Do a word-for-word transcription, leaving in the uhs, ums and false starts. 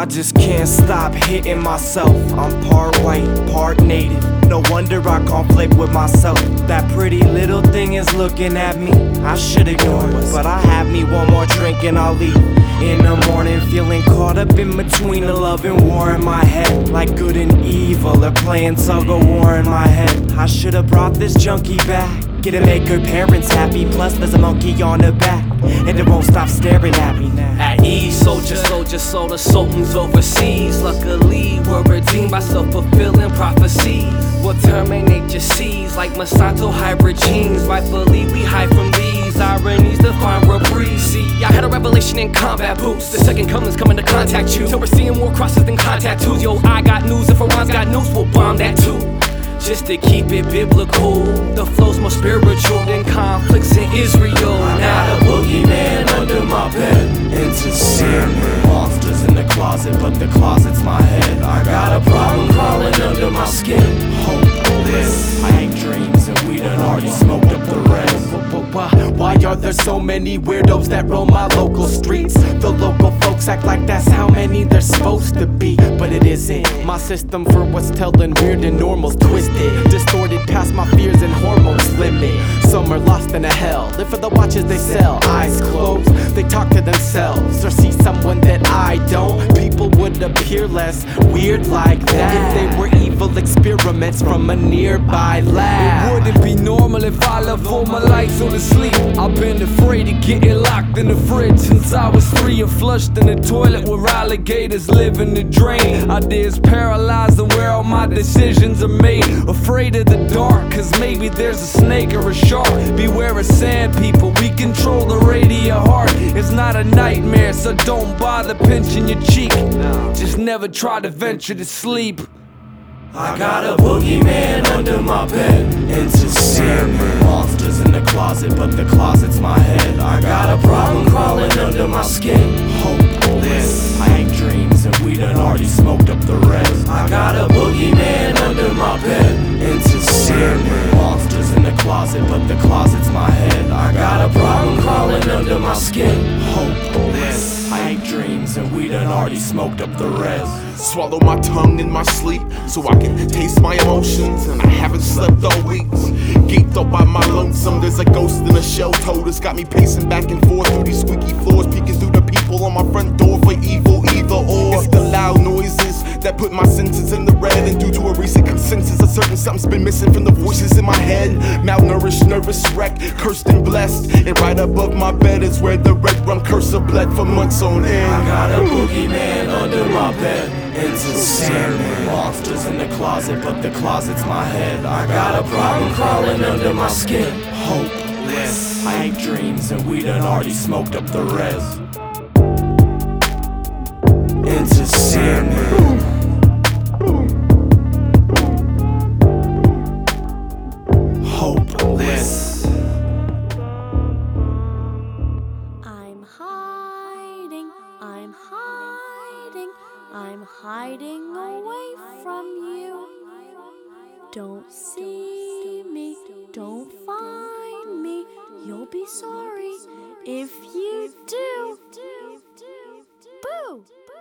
I just can't stop hitting myself. I'm part white, part native. No wonder I conflict with myself. That pretty little thing is looking at me. I should ignore it, but I have me one more drink and I'll leave. In the morning, feeling caught up in between the love and war in my head. Like good and evil are playing tug of war in my head. I should've brought this junkie back. Get to make her parents happy. Plus there's a monkey on her back, and it won't stop staring at me now. At ease, soldier, soldier, sold the sultans overseas. Luckily, we're redeemed by self-fulfilling prophecies. We'll terminate your seeds like Monsanto hybrid genes. Rightfully, we hide from these ironies to find reprieve. See, I had a revelation in combat boots. The second coming's coming to contact you. Till we're seeing more crosses than contact tattoos. Yo, I got news, if Iran's got news, we'll bomb that too. Just to keep it biblical, the flow's more spiritual than conflicts in Israel. I got a boogeyman under my bed, into sin. Monsters in the closet, but the closet's my head. I got a problem crawling under my skin. Hopeless. I hate dreams and we done already smoked up the rest. Why are there so many weirdos that roam my local streets? The local folks act like that's how many there's supposed to be, but it isn't. My system for what's telling weird and normal's twisted, distorted past my fears and hormones limit. Some are lost in a hell, live for the watches they sell. Eyes closed, they talk to themselves or see someone that I don't. People would appear less weird like that if they were evil experiments from a nearby lab. It wouldn't be normal if I left all my lights on to sleep. I've been afraid of getting locked in the fridge since I was three, and flushed in the toilet where alligators live in the drain. Ideas paralyzed and where all my decisions are made. Afraid of the dark, cause maybe there's a snake or a shark. Beware of sand people, we control the rate of your heart. It's not a nightmare, so don't bother pinching your cheek. Just never try to venture to sleep. I got a boogeyman under my bed, into sin. Monsters in the closet, but the closet's my head. I got a problem crawling under my skin. Hopeless. I hate dreams and we done already smoked up the rest. I got a boogeyman under my bed, into sin. Monsters in the closet, but the closet's my head. I got a problem crawling under my skin. Hopeless. I hate dreams and we done already smoked up the rest. Swallow my tongue in my sleep so I can taste my emotions, and I haven't slept all week. Geeked up by my lonesome, there's a ghost in a shell toad. It's got me pacing back and forth through these squeaky floors, peeking through the people on my front door for evil, either or. It's the loud noises that put my senses in the red, and due to a recent consensus, a certain something's been missing from the voices in my head. Malnourished, nervous wreck, cursed and blessed, and right above my bed is where the red rum cursor bled for months on end. I got a boogeyman under my bed, into sin. Monsters in the closet, but the closet's my head. I got a problem crawling under my skin. Hopeless. I hate dreams and we done already smoked up the rest. Into sin. Hopeless. I'm hiding, I'm hiding, I'm hiding away from you. Don't see me, don't find me, you'll be sorry if you do. Boo!